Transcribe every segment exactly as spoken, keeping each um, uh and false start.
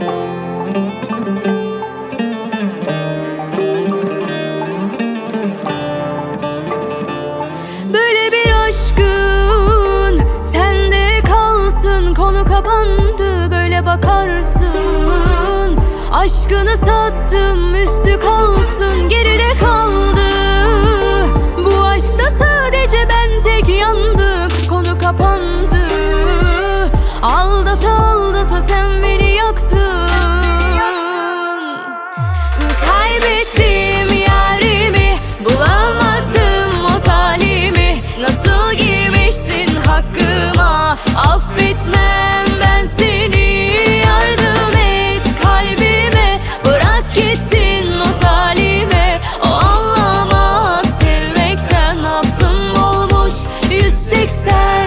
Böyle bir aşkın sende kalsın, konu kapandı, böyle bakarsın. Aşkını sattım, üstü kalsın, geride kaldı. Bu aşkta sadece ben tek yandım, konu kapandı. Aldata aldata sen beni yaktın. Kaybettim yarimi, bulamadım o salimi. Nasıl girmişsin hakkıma, affetmem ben seni. Yardım et kalbime, bırak gitsin o salime. O anlamaz sevmekten, nabzım olmuş yüz seksen.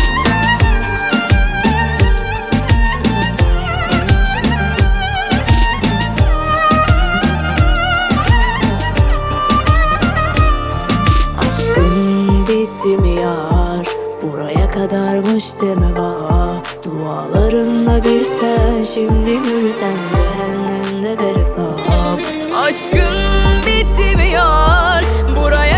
Aşkın bitti mi yar? Buraya kadarmış deme var. Dualarında bir sen, şimdi gülsen cehennemde ver hesap. Aşkın bitti mi yar? Buraya